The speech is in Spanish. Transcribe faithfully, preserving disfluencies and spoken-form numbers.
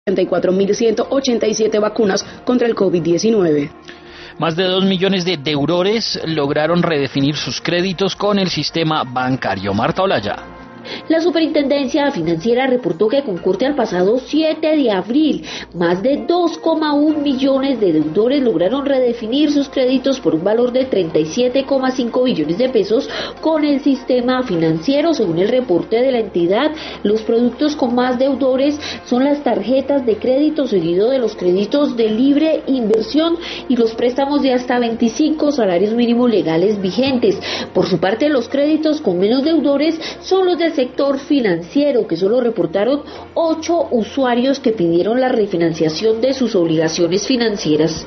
setenta y cuatro mil ciento ochenta y siete vacunas contra el COVID diecinueve. Más de dos millones de deudores lograron redefinir sus créditos con el sistema bancario. Marta Olaya. La Superintendencia Financiera reportó que con corte al pasado siete de abril, más de dos coma uno millones de deudores lograron redefinir sus créditos por un valor de treinta y siete coma cinco billones de pesos con el sistema financiero. Según el reporte de la entidad, los productos con más deudores son las tarjetas de crédito, seguido de los créditos de libre inversión y los préstamos de hasta veinticinco salarios mínimos legales vigentes. Por su parte, los créditos con menos deudores son los del sector financiero, que solo reportaron ocho usuarios que pidieron la refinanciación de sus obligaciones financieras.